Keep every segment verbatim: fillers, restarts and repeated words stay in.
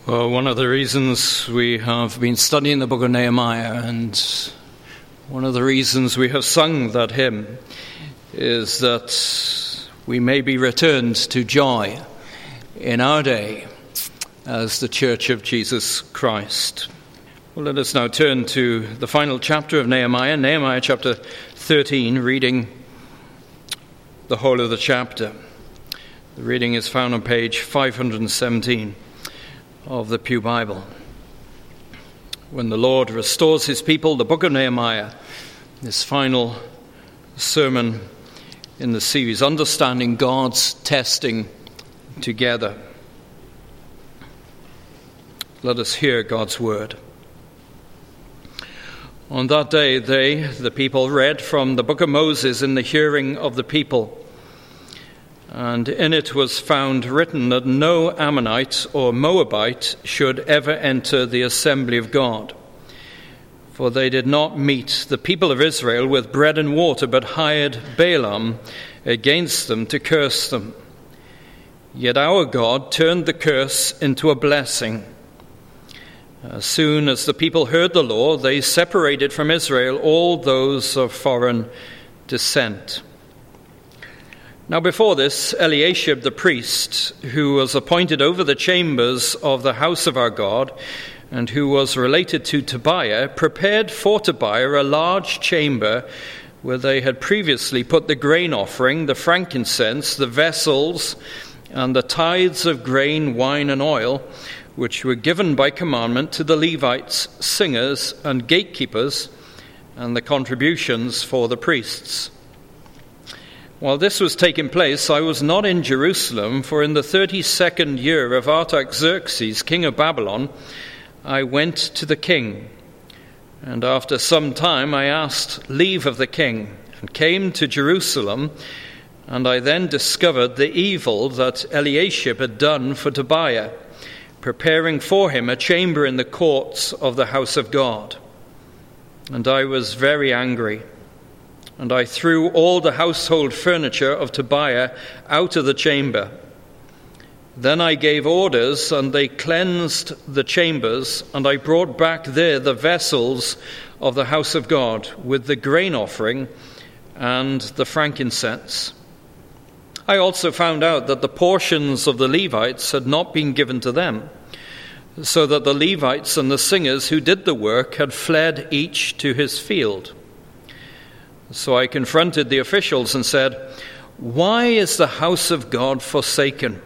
Well, one of the reasons we have been studying the book of Nehemiah, and one of the reasons we have sung that hymn, is that we may be returned to joy in our day as the Church of Jesus Christ. Well, let us now turn to the final chapter of Nehemiah, Nehemiah chapter thirteen, reading the whole of the chapter. The reading is found on page five hundred seventeen. Of the Pew Bible. When the Lord restores his people, the book of Nehemiah, this final sermon in the series, Understanding God's Testing Together. Let us hear God's word. On that day, they, the people, read from the book of Moses in the hearing of the people. And in it was found written that no Ammonite or Moabite should ever enter the assembly of God. For they did not meet the people of Israel with bread and water, but hired Balaam against them to curse them. Yet our God turned the curse into a blessing. As soon as the people heard the law, they separated from Israel all those of foreign descent. Now before this, Eliashib the priest, who was appointed over the chambers of the house of our God, and who was related to Tobiah, prepared for Tobiah a large chamber where they had previously put the grain offering, the frankincense, the vessels, and the tithes of grain, wine, and oil, which were given by commandment to the Levites, singers, and gatekeepers, and the contributions for the priests. While this was taking place, I was not in Jerusalem, for in the thirty-second year of Artaxerxes, king of Babylon, I went to the king. And after some time I asked leave of the king, and came to Jerusalem, and I then discovered the evil that Eliashib had done for Tobiah, preparing for him a chamber in the courts of the house of God. And I was very angry. And I threw all the household furniture of Tobiah out of the chamber. Then I gave orders, and they cleansed the chambers, and I brought back there the vessels of the house of God, with the grain offering and the frankincense. I also found out that the portions of the Levites had not been given to them, so that the Levites and the singers who did the work had fled each to his field. So I confronted the officials and said, "Why is the house of God forsaken?"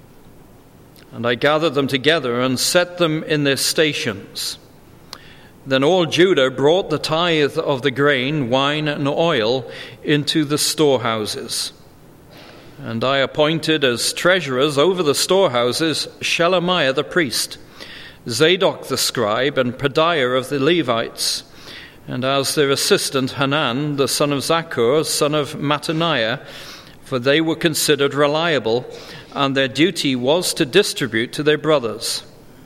And I gathered them together and set them in their stations. Then all Judah brought the tithe of the grain, wine, and oil into the storehouses. And I appointed as treasurers over the storehouses Shelemiah the priest, Zadok the scribe, and Pedaiah of the Levites, and as their assistant Hanan, the son of Zaccur, son of Mattaniah, for they were considered reliable, and their duty was to distribute to their brothers.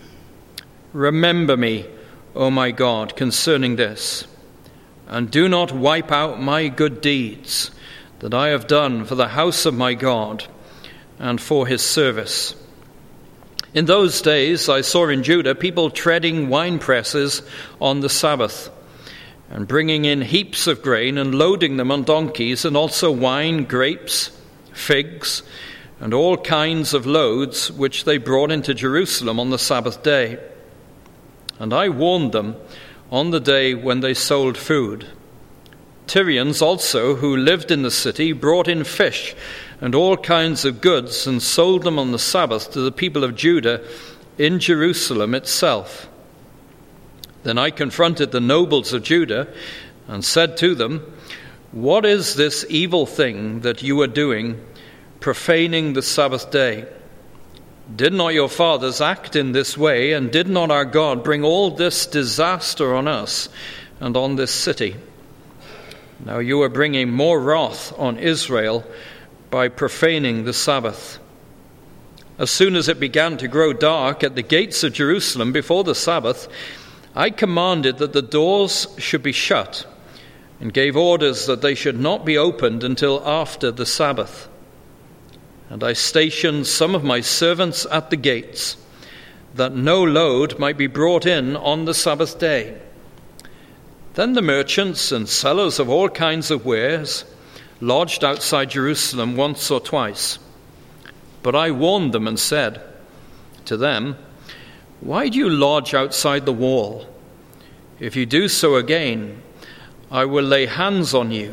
Remember me, O my God, concerning this, and do not wipe out my good deeds that I have done for the house of my God and for his service. In those days I saw in Judah people treading wine presses on the Sabbath, and bringing in heaps of grain and loading them on donkeys, and also wine, grapes, figs, and all kinds of loads, which they brought into Jerusalem on the Sabbath day. And I warned them on the day when they sold food. Tyrians also, who lived in the city, brought in fish and all kinds of goods, and sold them on the Sabbath to the people of Judah in Jerusalem itself. Then I confronted the nobles of Judah and said to them, "What is this evil thing that you are doing, profaning the Sabbath day? Did not your fathers act in this way, and did not our God bring all this disaster on us and on this city? Now you are bringing more wrath on Israel by profaning the Sabbath." As soon as it began to grow dark at the gates of Jerusalem before the Sabbath, I commanded that the doors should be shut, and gave orders that they should not be opened until after the Sabbath. And I stationed some of my servants at the gates, that no load might be brought in on the Sabbath day. Then the merchants and sellers of all kinds of wares lodged outside Jerusalem once or twice. But I warned them and said to them, "Why do you lodge outside the wall? If you do so again, I will lay hands on you."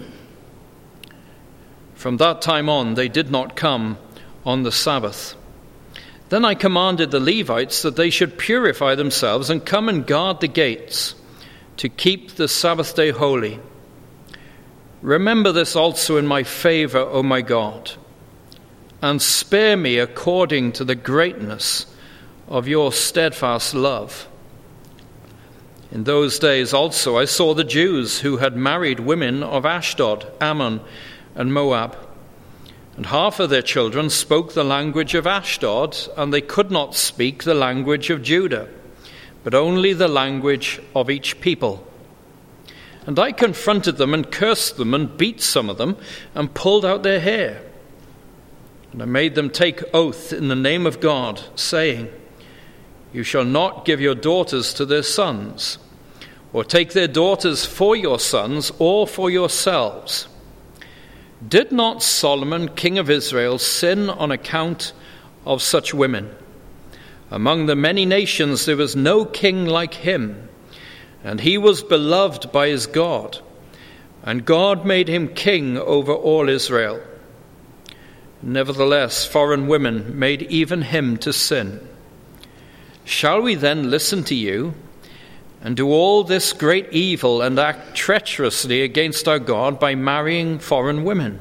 From that time on, they did not come on the Sabbath. Then I commanded the Levites that they should purify themselves and come and guard the gates, to keep the Sabbath day holy. Remember this also in my favor, O my God, and spare me according to the greatness of your steadfast love. In those days also I saw the Jews who had married women of Ashdod, Ammon, and Moab, and half of their children spoke the language of Ashdod, and they could not speak the language of Judah, but only the language of each people. And I confronted them and cursed them and beat some of them and pulled out their hair. And I made them take oath in the name of God, saying, "You shall not give your daughters to their sons, or take their daughters for your sons or for yourselves." Did not Solomon, king of Israel, sin on account of such women? Among the many nations there was no king like him, and he was beloved by his God, and God made him king over all Israel. Nevertheless, foreign women made even him to sin. Shall we then listen to you and do all this great evil and act treacherously against our God by marrying foreign women?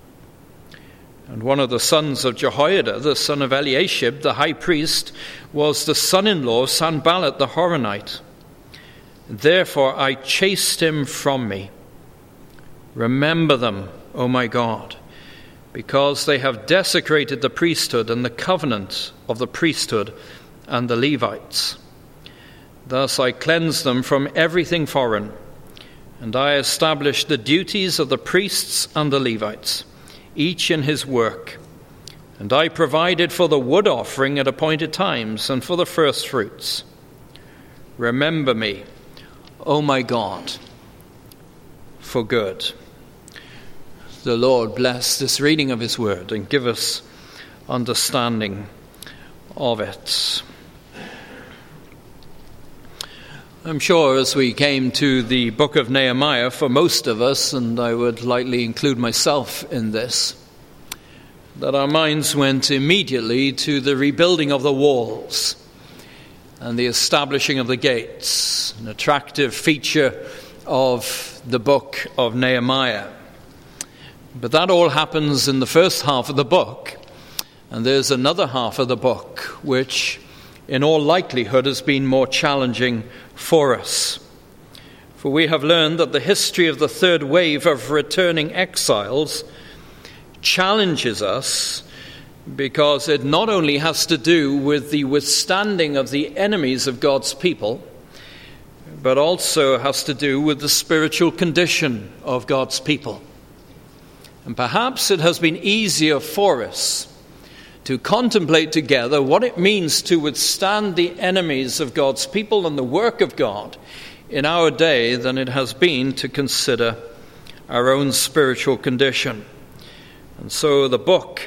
And one of the sons of Jehoiada, the son of Eliashib, the high priest, was the son-in-law of Sanballat the Horonite. Therefore I chased him from me. Remember them, O my God, because they have desecrated the priesthood and the covenant of the priesthood and the Levites. Thus I cleansed them from everything foreign, and I established the duties of the priests and the Levites, each in his work. And I provided for the wood offering at appointed times and for the first fruits. Remember me, O my God, for good. The Lord bless this reading of his word and give us understanding of it. I'm sure as we came to the book of Nehemiah, for most of us, and I would lightly include myself in this, that our minds went immediately to the rebuilding of the walls and the establishing of the gates, an attractive feature of the book of Nehemiah. But that all happens in the first half of the book, and there's another half of the book which in all likelihood has been more challenging for us. For we have learned that the history of the third wave of returning exiles challenges us because it not only has to do with the withstanding of the enemies of God's people, but also has to do with the spiritual condition of God's people. And perhaps it has been easier for us to contemplate together what it means to withstand the enemies of God's people and the work of God in our day than it has been to consider our own spiritual condition. And so the book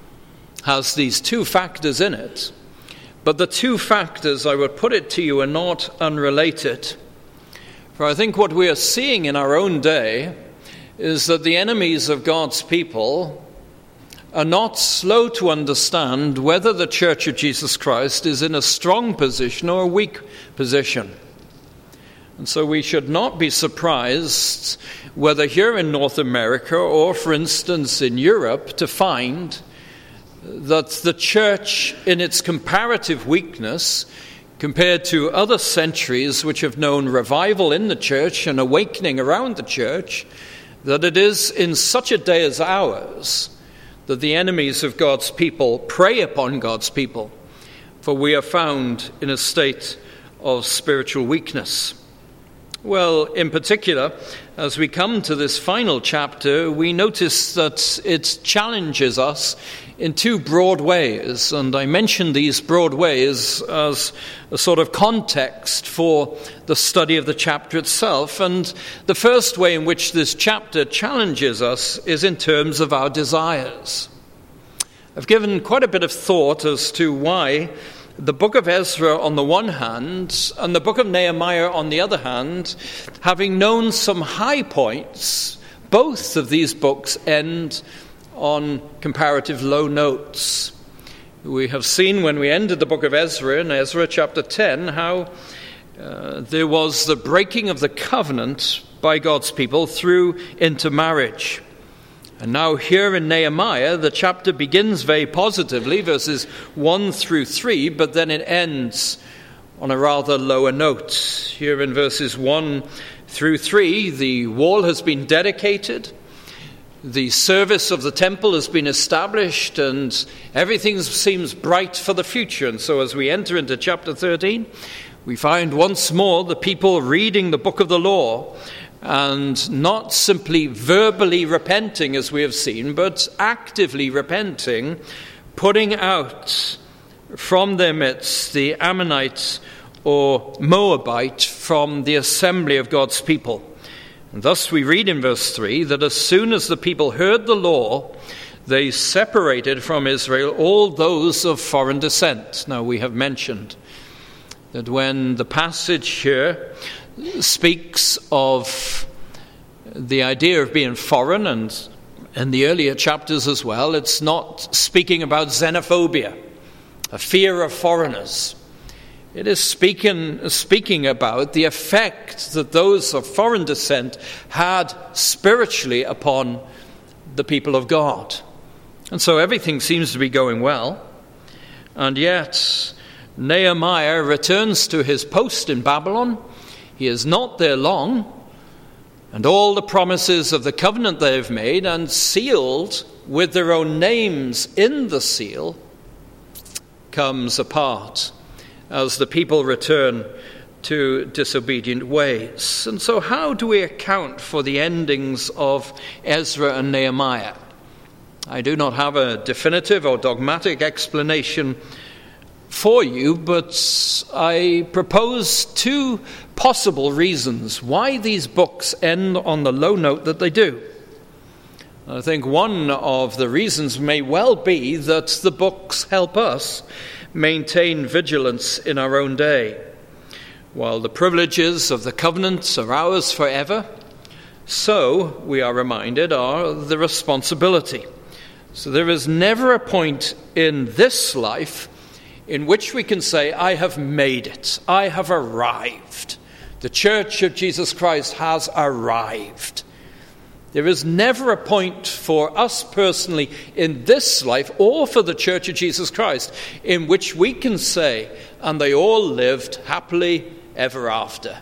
has these two factors in it, but the two factors, I would put it to you, are not unrelated. For I think what we are seeing in our own day is that the enemies of God's people are not slow to understand whether the Church of Jesus Christ is in a strong position or a weak position. And so we should not be surprised whether here in North America or, for instance, in Europe, to find that the church in its comparative weakness compared to other centuries which have known revival in the church and awakening around the church, that it is in such a day as ours that the enemies of God's people prey upon God's people, for we are found in a state of spiritual weakness. Well, in particular, as we come to this final chapter, we notice that it challenges us in two broad ways, and I mention these broad ways as a sort of context for the study of the chapter itself. And the first way in which this chapter challenges us is in terms of our desires. I've given quite a bit of thought as to why the book of Ezra on the one hand and the book of Nehemiah on the other hand, having known some high points, both of these books end on comparative low notes. We have seen when we ended the book of Ezra, in Ezra chapter ten, how uh, there was the breaking of the covenant by God's people through intermarriage. And now here in Nehemiah, the chapter begins very positively, verses one through three, but then it ends on a rather lower note. Here in verses one through three, the wall has been dedicated, the service of the temple has been established, and everything seems bright for the future. And so as we enter into chapter thirteen, we find once more the people reading the book of the law, and not simply verbally repenting as we have seen, but actively repenting, putting out from their midst the Ammonites or Moabite from the assembly of God's people. And thus we read in verse three that as soon as the people heard the law, they separated from Israel all those of foreign descent. Now we have mentioned that when the passage here speaks of the idea of being foreign, and in the earlier chapters as well, it's not speaking about xenophobia, a fear of foreigners. It is speaking, speaking about the effect that those of foreign descent had spiritually upon the people of God. And so everything seems to be going well. And yet Nehemiah returns to his post in Babylon. He is not there long. And all the promises of the covenant they have made and sealed with their own names in the seal comes apart as the people return to disobedient ways. And so how do we account for the endings of Ezra and Nehemiah? I do not have a definitive or dogmatic explanation for you, but I propose two possible reasons why these books end on the low note that they do. I think one of the reasons may well be that the books help us maintain vigilance in our own day. While the privileges of the covenant are ours forever, so, we are reminded, are the responsibility. So there is never a point in this life in which we can say, I have made it, I have arrived. The Church of Jesus Christ has arrived. There is never a point for us personally in this life, or for the Church of Jesus Christ, in which we can say, and they all lived happily ever after.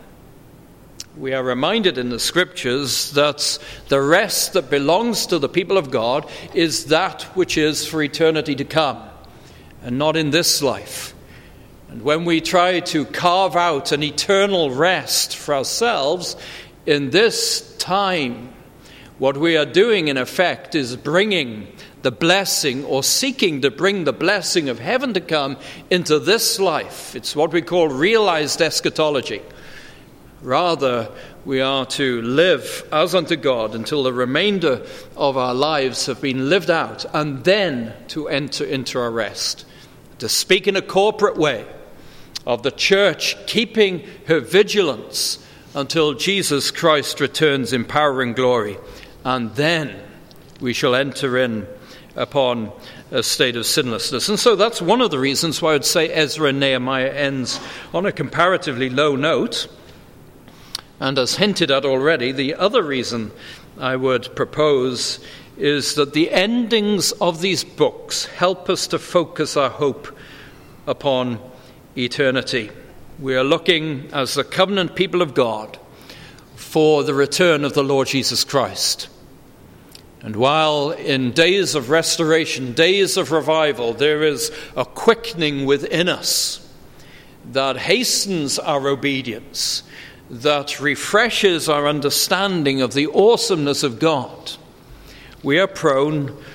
We are reminded in the Scriptures that the rest that belongs to the people of God is that which is for eternity to come, and not in this life. And when we try to carve out an eternal rest for ourselves in this time, what we are doing in effect is bringing the blessing, or seeking to bring the blessing of heaven to come into this life. It's what we call realized eschatology. Rather, we are to live as unto God until the remainder of our lives have been lived out, and then to enter into our rest. To speak in a corporate way of the church keeping her vigilance until Jesus Christ returns in power and glory. And then we shall enter in upon a state of sinlessness. And so that's one of the reasons why I would say Ezra and Nehemiah ends on a comparatively low note. And as hinted at already, the other reason I would propose is that the endings of these books help us to focus our hope upon eternity. We are looking, as the covenant people of God, for the return of the Lord Jesus Christ. And while in days of restoration, days of revival, there is a quickening within us that hastens our obedience, that refreshes our understanding of the awesomeness of God, we are prone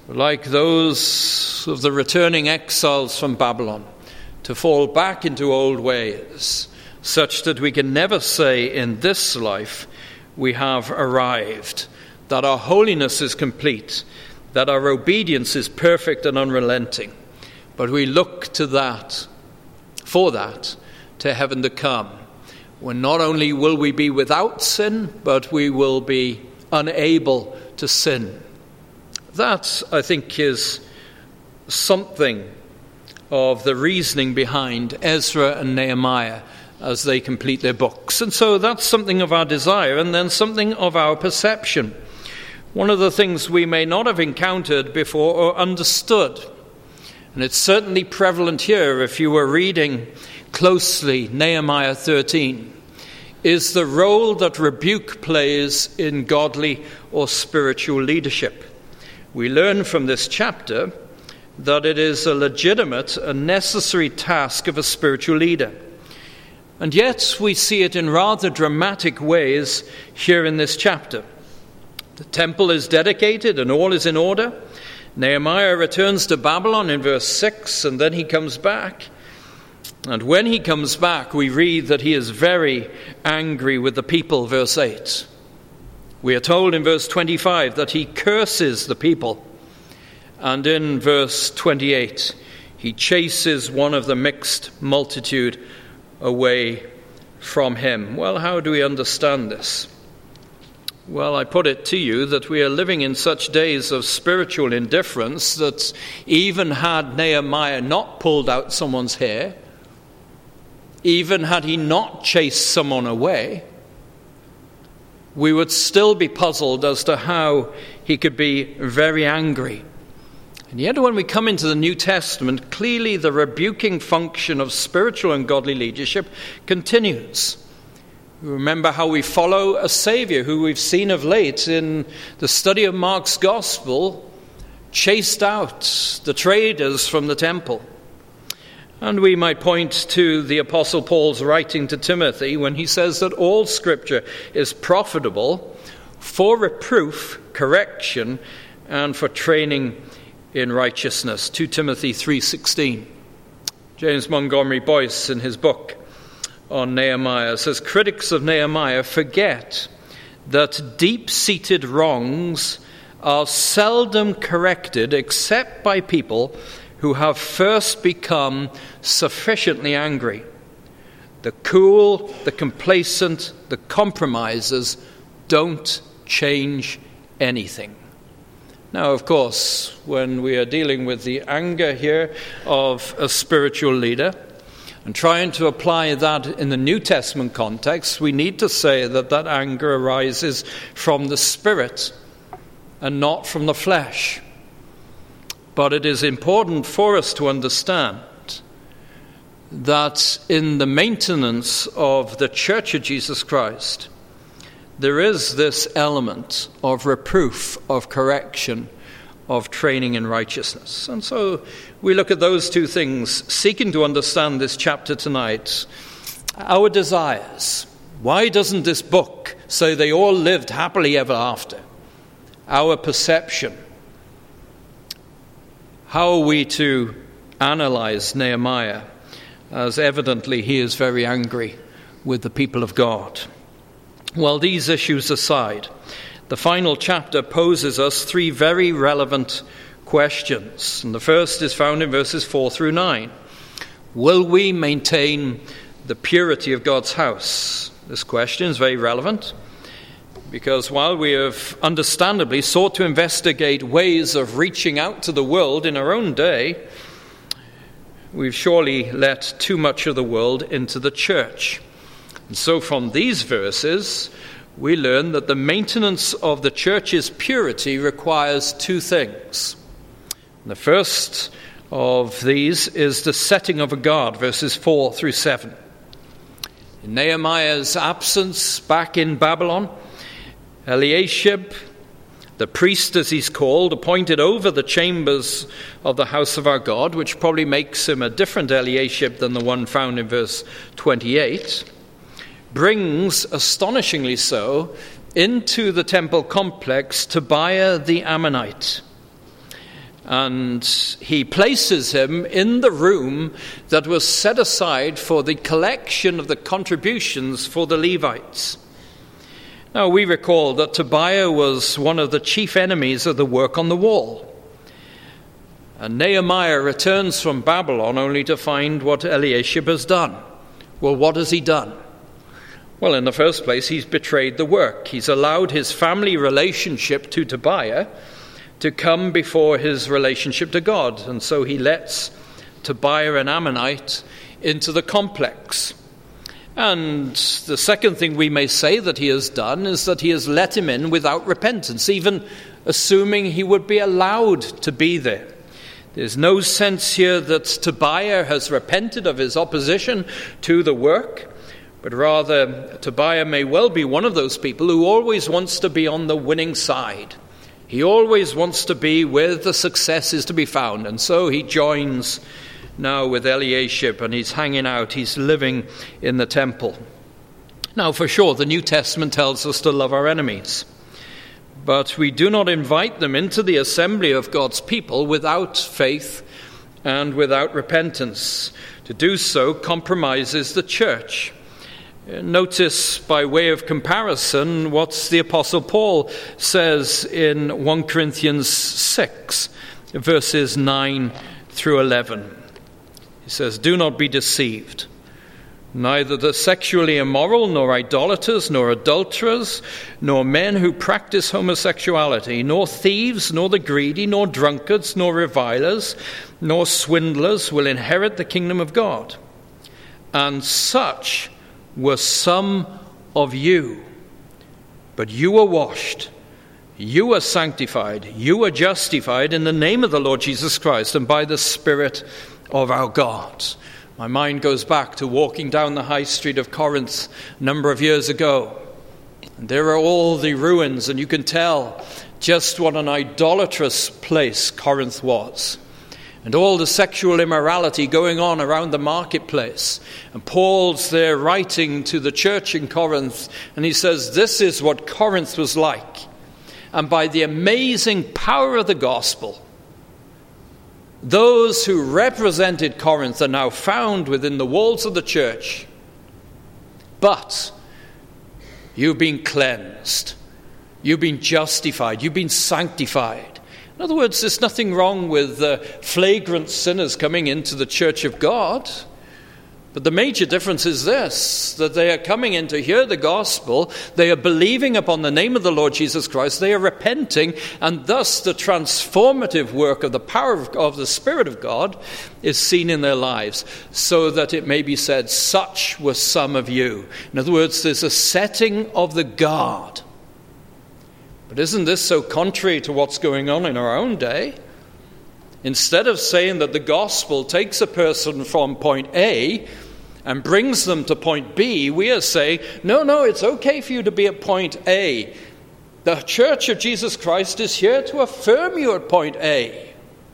like those of the returning exiles from Babylon, to fall back into old ways, such that we can never say in this life we have arrived, that our holiness is complete, that our obedience is perfect and unrelenting. But we look to that, for that, to heaven to come, when not only will we be without sin, but we will be unable to sin. That, I think, is something of the reasoning behind Ezra and Nehemiah as they complete their books. And so that's something of our desire, and then something of our perception. One of the things we may not have encountered before or understood, and it's certainly prevalent here if you were reading closely Nehemiah thirteen, is the role that rebuke plays in godly or spiritual leadership. We learn from this chapter that it is a legitimate and necessary task of a spiritual leader. And yet we see it in rather dramatic ways here in this chapter. The temple is dedicated and all is in order. Nehemiah returns to Babylon in verse six, and then he comes back. And when he comes back, we read that he is very angry with the people, verse eight. We are told in verse twenty-five that he curses the people. And in verse twenty-eight, he chases one of the mixed multitude away from him. Well, how do we understand this? Well, I put it to you that we are living in such days of spiritual indifference that even had Nehemiah not pulled out someone's hair, even had he not chased someone away, we would still be puzzled as to how he could be very angry. And yet when we come into the New Testament, clearly the rebuking function of spiritual and godly leadership continues. We remember how we follow a Savior who we've seen of late in the study of Mark's Gospel, chased out the traders from the temple. And we might point to the Apostle Paul's writing to Timothy when he says that all Scripture is profitable for reproof, correction, and for training in righteousness. Second Timothy three sixteen. James Montgomery Boyce, in his book on Nehemiah, says critics of Nehemiah forget that deep-seated wrongs are seldom corrected except by people who have first become sufficiently angry. The cool, the complacent, the compromisers don't change anything. Now, of course, when we are dealing with the anger here of a spiritual leader and trying to apply that in the New Testament context, we need to say that that anger arises from the Spirit and not from the flesh. But it is important for us to understand that in the maintenance of the Church of Jesus Christ, there is this element of reproof, of correction, of training in righteousness. And so we look at those two things, seeking to understand this chapter tonight. Our desires. Why doesn't this book say they all lived happily ever after? Our perception. How are we to analyze Nehemiah, as evidently he is very angry with the people of God? Well, these issues aside, the final chapter poses us three very relevant questions. And the first is found in verses four through nine. Will we maintain the purity of God's house? This question is very relevant because while we have understandably sought to investigate ways of reaching out to the world in our own day, we've surely let too much of the world into the church. And so from these verses, we learn that the maintenance of the church's purity requires two things. The first of these is the setting of a guard, verses four through seven. In Nehemiah's absence back in Babylon, Eliashib, the priest as he's called, appointed over the chambers of the house of our God, which probably makes him a different Eliashib than the one found in verse twenty-eight, brings, astonishingly so, into the temple complex Tobiah the Ammonite. And he places him in the room that was set aside for the collection of the contributions for the Levites. Now, we recall that Tobiah was one of the chief enemies of the work on the wall. And Nehemiah returns from Babylon only to find what Eliashib has done. Well, what has he done? Well, in the first place, he's betrayed the work. He's allowed his family relationship to Tobiah to come before his relationship to God. And so he lets Tobiah, an Ammonite, into the complex. And the second thing we may say that he has done is that he has let him in without repentance, even assuming he would be allowed to be there. There's no sense here that Tobiah has repented of his opposition to the work, but rather Tobiah may well be one of those people who always wants to be on the winning side. He always wants to be where the success is to be found. And so he joins now with Eliashib, and he's hanging out, he's living in the temple. Now, for sure, the New Testament tells us to love our enemies. But we do not invite them into the assembly of God's people without faith and without repentance. To do so compromises the church. Notice, by way of comparison, what the Apostle Paul says in First Corinthians six, verses nine through eleven. He says, "Do not be deceived. Neither the sexually immoral, nor idolaters, nor adulterers, nor men who practice homosexuality, nor thieves, nor the greedy, nor drunkards, nor revilers, nor swindlers will inherit the kingdom of God. And such were some of you. But you were washed, you were sanctified, you were justified in the name of the Lord Jesus Christ and by the Spirit of our God." My mind goes back to walking down the high street of Corinth a number of years ago. And there are all the ruins, and you can tell just what an idolatrous place Corinth was. And all the sexual immorality going on around the marketplace. And Paul's there writing to the church in Corinth, and he says, this is what Corinth was like. And by the amazing power of the gospel, those who represented Corinth are now found within the walls of the church. But you've been cleansed. You've been justified. You've been sanctified. In other words, there's nothing wrong with uh, flagrant sinners coming into the church of God. But the major difference is this, that they are coming in to hear the gospel, they are believing upon the name of the Lord Jesus Christ, they are repenting, and thus the transformative work of the power of, of the Spirit of God is seen in their lives, so that it may be said, such were some of you. In other words, there's a setting of the guard. But isn't this so contrary to what's going on in our own day? Instead of saying that the gospel takes a person from point A and brings them to point B, we are saying, no, no, it's okay for you to be at point A. The Church of Jesus Christ is here to affirm you at point A.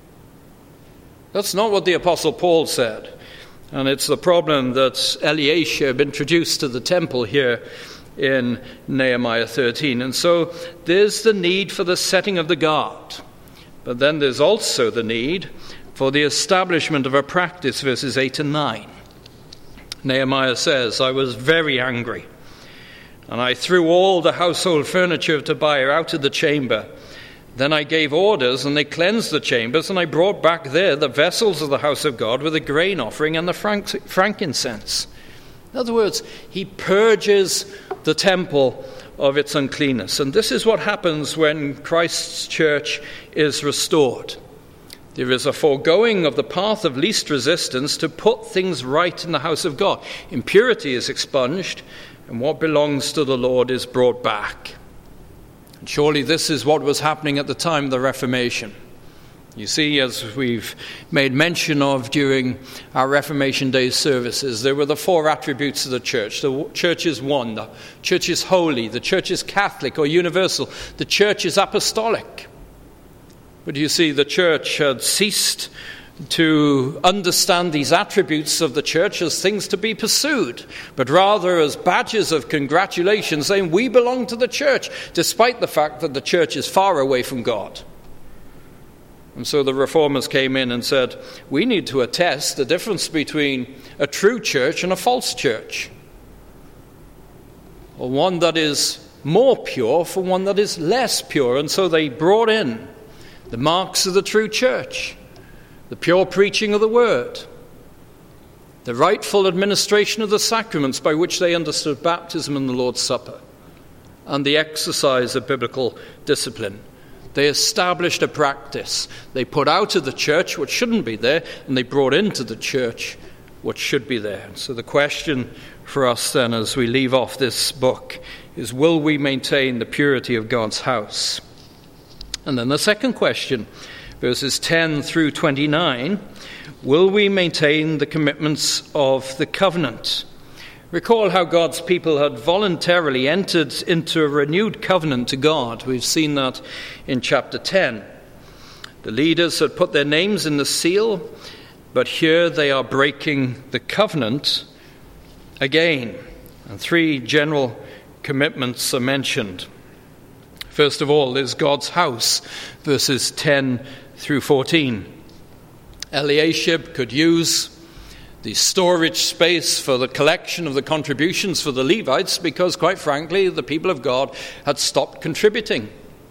That's not what the Apostle Paul said. And it's the problem that Eliashib introduced to the temple here in Nehemiah thirteen. And so there's the need for the setting of the guard. But then there's also the need for the establishment of a practice, verses eight and nine. Nehemiah says, I was very angry, and I threw all the household furniture of Tobiah out of the chamber. Then I gave orders, and they cleansed the chambers, and I brought back there the vessels of the house of God with the grain offering and the frank- frankincense. In other words, he purges the temple of its uncleanness. And this is what happens when Christ's church is restored. There is a foregoing of the path of least resistance to put things right in the house of God. Impurity is expunged, and what belongs to the Lord is brought back. And surely this is what was happening at the time of the Reformation. You see, as we've made mention of during our Reformation Day services, there were the four attributes of the church. The church is one, the church is holy, the church is Catholic or universal, the church is apostolic. But you see, the church had ceased to understand these attributes of the church as things to be pursued, but rather as badges of congratulation, saying we belong to the church, despite the fact that the church is far away from God. And so the reformers came in and said, we need to attest the difference between a true church and a false church, or one that is more pure for one that is less pure. And so they brought in the marks of the true church, the pure preaching of the word, the rightful administration of the sacraments by which they understood baptism and the Lord's Supper, and the exercise of biblical discipline. They established a practice. They put out of the church what shouldn't be there, and they brought into the church what should be there. So the question for us then, as we leave off this book, is will we maintain the purity of God's house? And then the second question, verses ten through twenty-nine, will we maintain the commitments of the covenant? Recall how God's people had voluntarily entered into a renewed covenant to God. We've seen that in chapter ten. The leaders had put their names in the seal, but here they are breaking the covenant again. And three general commitments are mentioned. First of all, there's God's house, verses ten through fourteen. Eliashib could use the storage space for the collection of the contributions for the Levites because, quite frankly, the people of God had stopped contributing.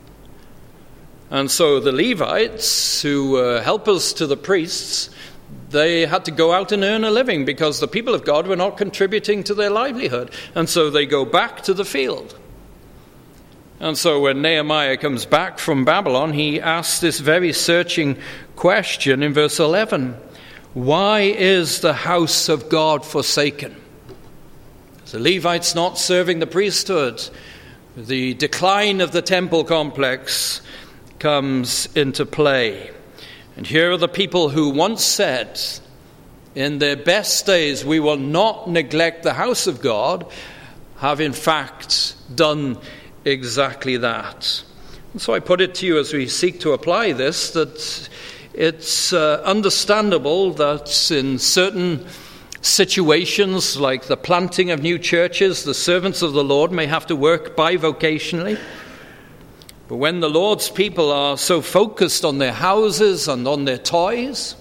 And so the Levites, who were helpers to the priests, they had to go out and earn a living because the people of God were not contributing to their livelihood. And so they go back to the field. And so when Nehemiah comes back from Babylon, he asks this very searching question in verse eleven. Why is the house of God forsaken? The Levites not serving the priesthood. The decline of the temple complex comes into play. And here are the people who once said, in their best days, we will not neglect the house of God, have in fact done exactly that. And so I put it to you as we seek to apply this, that it's uh, understandable that in certain situations, like the planting of new churches, the servants of the Lord may have to work bivocationally. But when the Lord's people are so focused on their houses and on their toys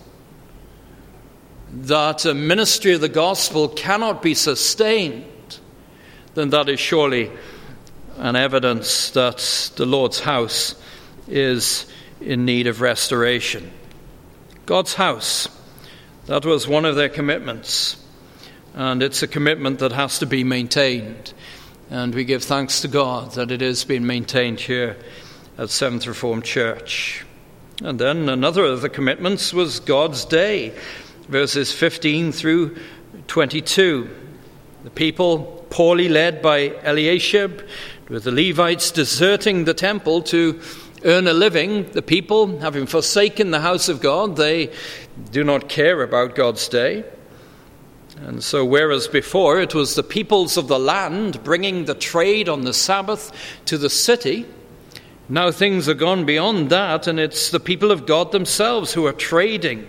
that a ministry of the gospel cannot be sustained, then that is surely an evidence that the Lord's house is in need of restoration. God's house, that was one of their commitments, and it's a commitment that has to be maintained. And we give thanks to God that it is being maintained here at Seventh Reformed Church. And then another of the commitments was God's day, verses fifteen through twenty-two. The people, poorly led by Eliashib, with the Levites deserting the temple to earn a living, the people, having forsaken the house of God, they do not care about God's day. And so whereas before it was the peoples of the land bringing the trade on the Sabbath to the city, now things are gone beyond that, and it's the people of God themselves who are trading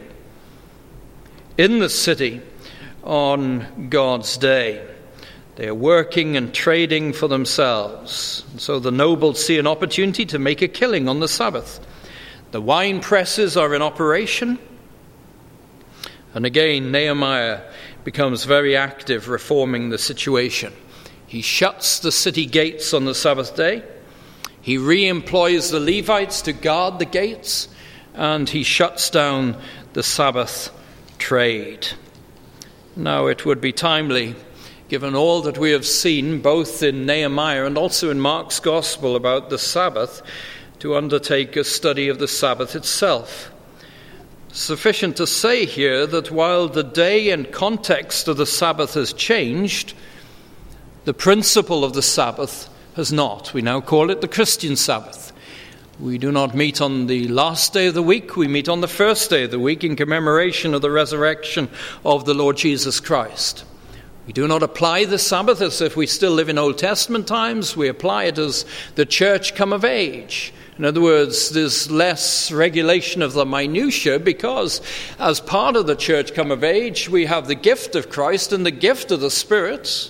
in the city on God's day. They are working and trading for themselves. And so the nobles see an opportunity to make a killing on the Sabbath. The wine presses are in operation. And again, Nehemiah becomes very active reforming the situation. He shuts the city gates on the Sabbath day. He re-employs the Levites to guard the gates. And he shuts down the Sabbath trade. Now it would be timely, given all that we have seen, both in Nehemiah and also in Mark's Gospel about the Sabbath, to undertake a study of the Sabbath itself. Sufficient to say here that while the day and context of the Sabbath has changed, the principle of the Sabbath has not. We now call it the Christian Sabbath. We do not meet on the last day of the week, we meet on the first day of the week in commemoration of the resurrection of the Lord Jesus Christ. We do not apply the Sabbath as if we still live in Old Testament times. We apply it as the church come of age. In other words, there's less regulation of the minutiae because as part of the church come of age, we have the gift of Christ and the gift of the Spirit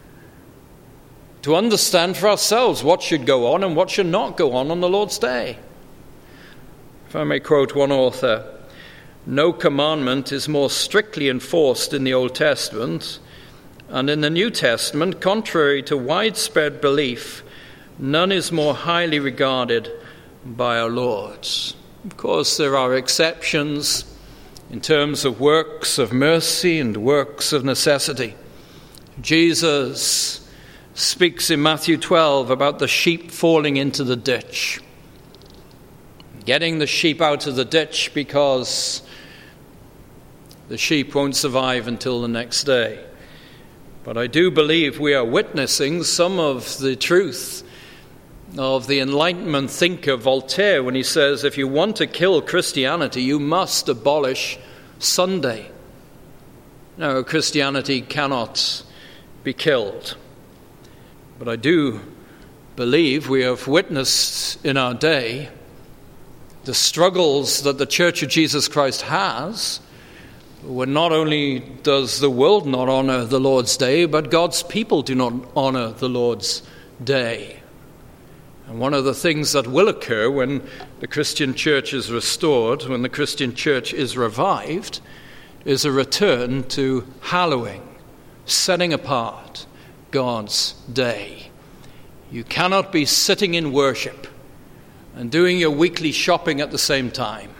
to understand for ourselves what should go on and what should not go on on the Lord's day. If I may quote one author, no commandment is more strictly enforced in the Old Testament, and in the New Testament, contrary to widespread belief, none is more highly regarded by our Lord. Of course, there are exceptions in terms of works of mercy and works of necessity. Jesus speaks in Matthew twelve about the sheep falling into the ditch. Getting the sheep out of the ditch because the sheep won't survive until the next day. But I do believe we are witnessing some of the truth of the Enlightenment thinker Voltaire when he says, if you want to kill Christianity, you must abolish Sunday. No, Christianity cannot be killed. But I do believe we have witnessed in our day the struggles that the Church of Jesus Christ has, when not only does the world not honor the Lord's day, but God's people do not honor the Lord's day. And one of the things that will occur when the Christian church is restored, when the Christian church is revived, is a return to hallowing, setting apart God's day. You cannot be sitting in worship and doing your weekly shopping at the same time.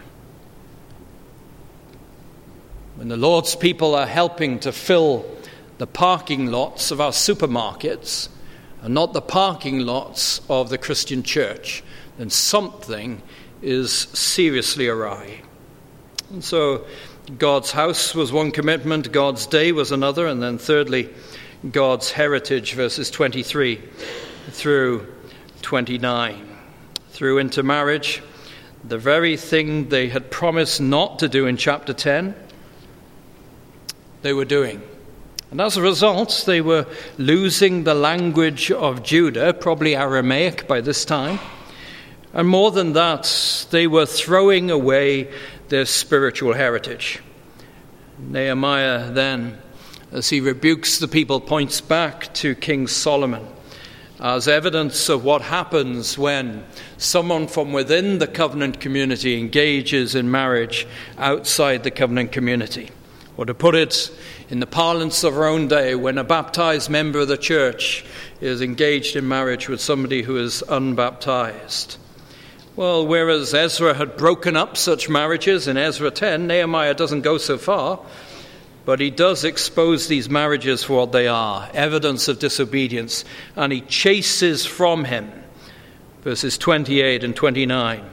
When the Lord's people are helping to fill the parking lots of our supermarkets and not the parking lots of the Christian church, then something is seriously awry. And so God's house was one commitment, God's day was another, and then thirdly, God's heritage, verses twenty-three through twenty-nine. Through intermarriage, the very thing they had promised not to do in chapter ten, they were doing. And as a result, they were losing the language of Judah, probably Aramaic by this time. And more than that, they were throwing away their spiritual heritage. Nehemiah then, as he rebukes the people, points back to King Solomon as evidence of what happens when someone from within the covenant community engages in marriage outside the covenant community. Or to put it in the parlance of our own day, when a baptized member of the church is engaged in marriage with somebody who is unbaptized. Well, whereas Ezra had broken up such marriages in Ezra ten, Nehemiah doesn't go so far, but he does expose these marriages for what they are, evidence of disobedience, and he chases from him, verses twenty-eight and twenty-nine,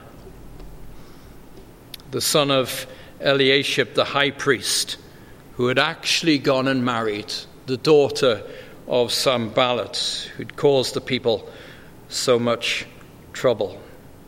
the son of Eliashib, the high priest, who had actually gone and married the daughter of Sanballat, who'd caused the people so much trouble.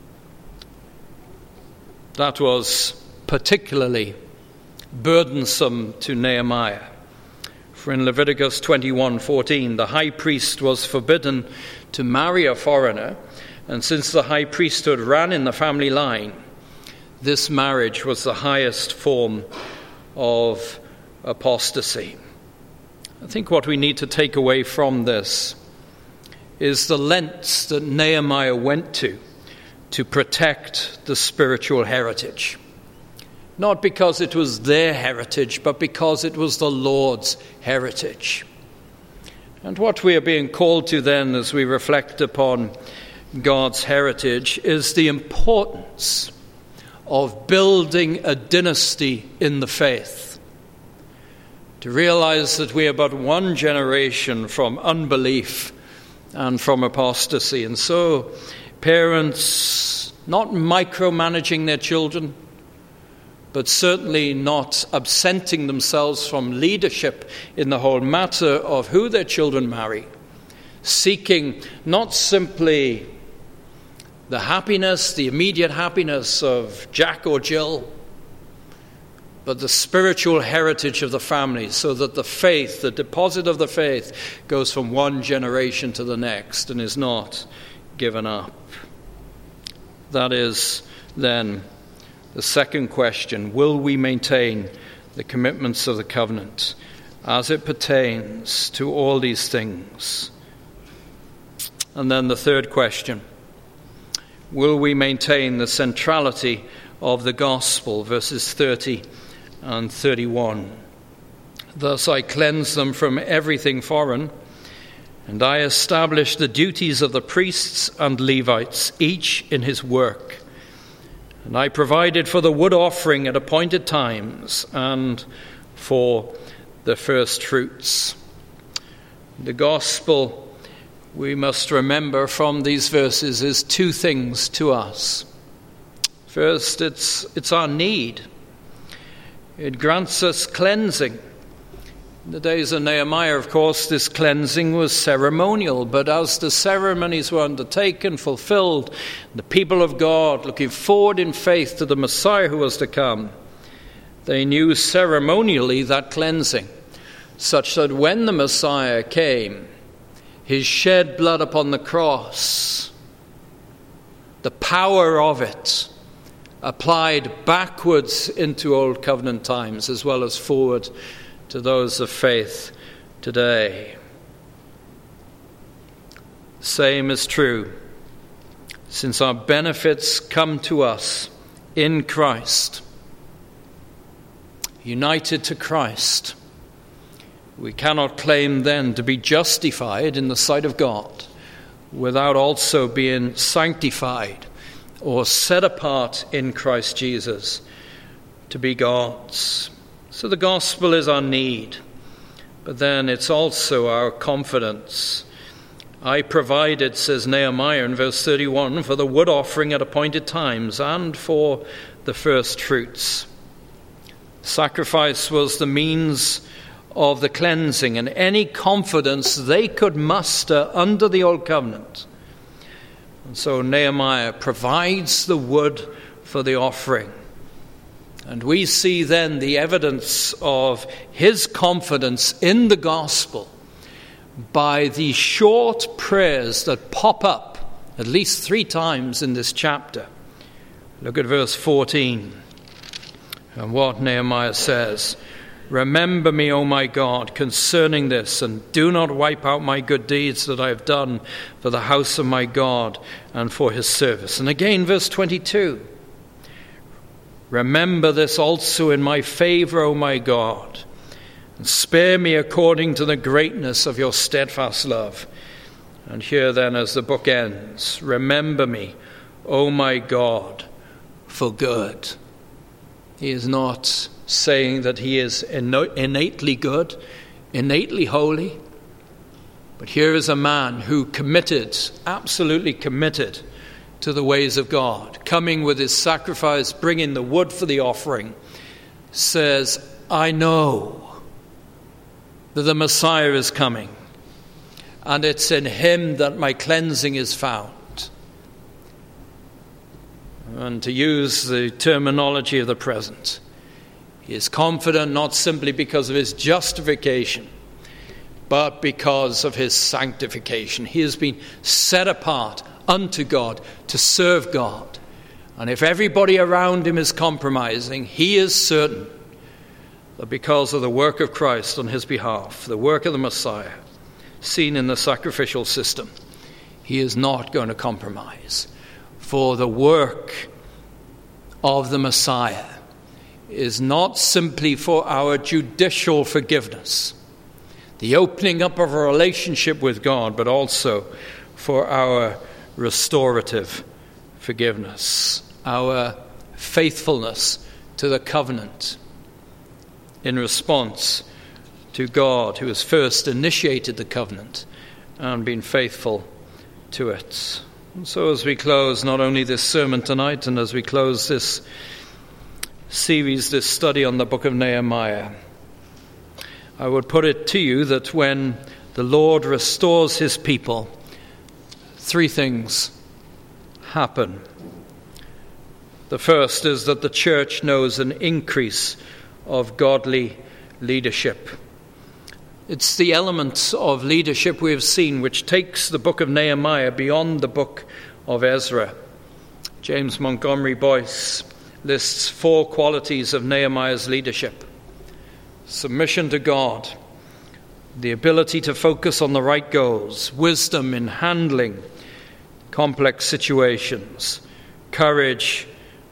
That was particularly burdensome to Nehemiah. For in Leviticus twenty-one fourteen, the high priest was forbidden to marry a foreigner, and since the high priesthood ran in the family line, this marriage was the highest form of apostasy. I think what we need to take away from this is the lengths that Nehemiah went to to protect the spiritual heritage. Not because it was their heritage, but because it was the Lord's heritage. And what we are being called to then as we reflect upon God's heritage is the importance of building a dynasty in the faith. To realize that we are but one generation from unbelief and from apostasy. And so parents not micromanaging their children, but certainly not absenting themselves from leadership in the whole matter of who their children marry, seeking not simply the happiness, the immediate happiness of Jack or Jill, but the spiritual heritage of the family, so that the faith, the deposit of the faith, goes from one generation to the next and is not given up. That is then the second question: will we maintain the commitments of the covenant as it pertains to all these things? And then the third question: will we maintain the centrality of the gospel, verses thirty and thirty-one. Thus I cleanse them from everything foreign, and I establish the duties of the priests and Levites, each in his work. And I provided for the wood offering at appointed times and for the first fruits. The gospel, we must remember from these verses, is two things to us. First, it's, it's our need. It grants us cleansing. In the days of Nehemiah, of course, this cleansing was ceremonial, but as the ceremonies were undertaken, fulfilled, the people of God, looking forward in faith to the Messiah who was to come, they knew ceremonially that cleansing, such that when the Messiah came, his shed blood upon the cross, the power of it applied backwards into Old Covenant times as well as forward to those of faith today. Same is true, since our benefits come to us in Christ, united to Christ. We cannot claim then to be justified in the sight of God without also being sanctified or set apart in Christ Jesus to be God's. So the gospel is our need, but then it's also our confidence. I provided, says Nehemiah in verse thirty-one, for the wood offering at appointed times and for the first fruits. Sacrifice was the means of the cleansing, and any confidence they could muster under the Old Covenant. And so Nehemiah provides the wood for the offering. And we see then the evidence of his confidence in the gospel by the short prayers that pop up at least three times in this chapter. Look at verse fourteen and what Nehemiah says. Remember me, O my God, concerning this, and do not wipe out my good deeds that I have done for the house of my God and for his service. And again, verse twenty-two. Remember this also in my favor, O my God, and spare me according to the greatness of your steadfast love. And here then, as the book ends, remember me, O my God, for good. He is not saying that he is innately good, innately holy, but here is a man who committed, absolutely committed to the ways of God, coming with his sacrifice, bringing the wood for the offering, says, I know that the Messiah is coming, and it's in him that my cleansing is found. And to use the terminology of the present, he is confident not simply because of his justification, but because of his sanctification. He has been set apart unto God to serve God. And if everybody around him is compromising, he is certain that because of the work of Christ on his behalf, the work of the Messiah, seen in the sacrificial system, he is not going to compromise. For the work of the Messiah is not simply for our judicial forgiveness, the opening up of a relationship with God, but also for our restorative forgiveness, our faithfulness to the covenant in response to God, who has first initiated the covenant and been faithful to it. And so as we close not only this sermon tonight, and as we close this series, this study on the book of Nehemiah, I would put it to you that when the Lord restores his people, three things happen. The first is that the church knows an increase of godly leadership. It's the element of leadership we have seen which takes the book of Nehemiah beyond the book of Ezra. James Montgomery Boyce lists four qualities of Nehemiah's leadership: submission to God, the ability to focus on the right goals, wisdom in handling complex situations, courage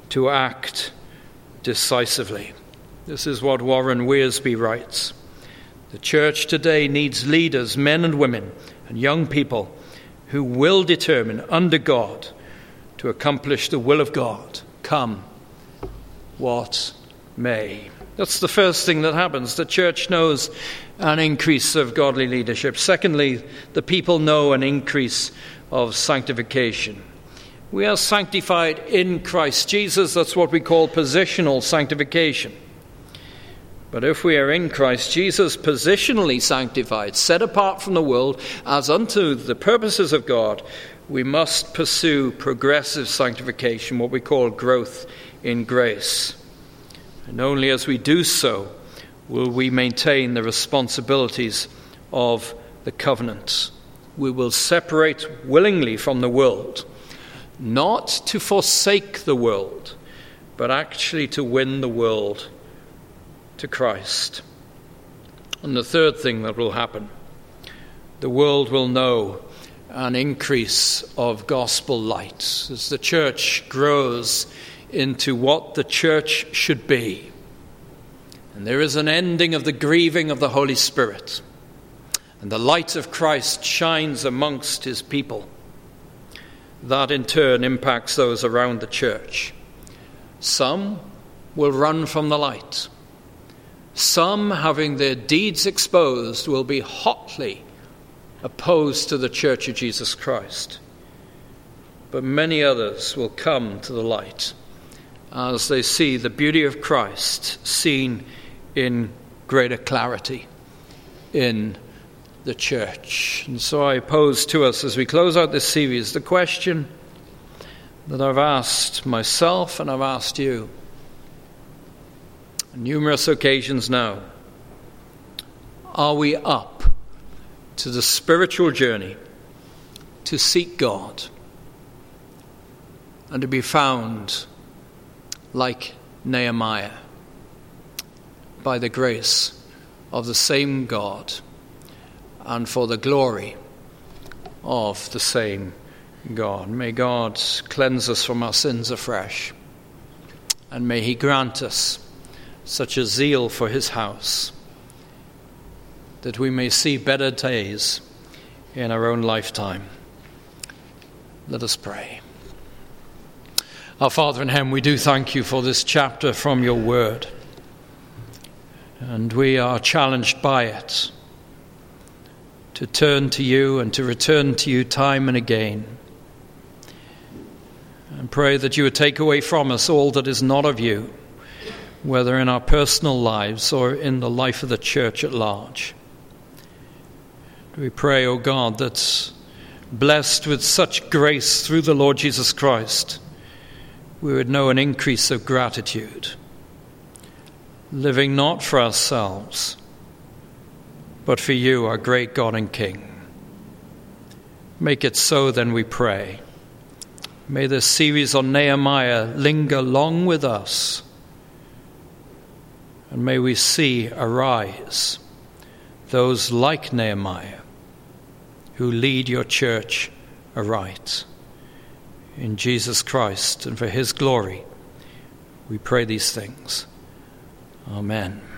to act decisively. This is what Warren Wiersbe writes. The church today needs leaders, men and women, and young people who will determine under God to accomplish the will of God, come what may. That's the first thing that happens. The church knows an increase of godly leadership. Secondly, the people know an increase of sanctification. We are sanctified in Christ Jesus. That's what we call positional sanctification. But if we are in Christ Jesus, positionally sanctified, set apart from the world as unto the purposes of God, we must pursue progressive sanctification, what we call growth in grace. And only as we do so will we maintain the responsibilities of the covenant. We will separate willingly from the world, not to forsake the world, but actually to win the world to Christ. And the third thing that will happen, the world will know an increase of gospel light as the church grows into what the church should be. And there is an ending of the grieving of the Holy Spirit, and the light of Christ shines amongst his people. That in turn impacts those around the church. Some will run from the light. Some, having their deeds exposed, will be hotly opposed to the Church of Jesus Christ. But many others will come to the light as they see the beauty of Christ seen in greater clarity in the church. And so I pose to us as we close out this series the question that I've asked myself and I've asked you on numerous occasions now. Are we up to the spiritual journey to seek God and to be found like Nehemiah by the grace of the same God and for the glory of the same God? May God cleanse us from our sins afresh, and may he grant us such a zeal for his house that we may see better days in our own lifetime. Let us pray. Our Father in heaven, we do thank you for this chapter from your word, and we are challenged by it to turn to you and to return to you time and again, and pray that you would take away from us all that is not of you, whether in our personal lives or in the life of the church at large. We pray, O God, that blessed with such grace through the Lord Jesus Christ, we would know an increase of gratitude, living not for ourselves, but for you, our great God and King. Make it so, then, we pray. May this series on Nehemiah linger long with us, and may we see arise those like Nehemiah who lead your church aright. In Jesus Christ and for his glory, we pray these things. Amen.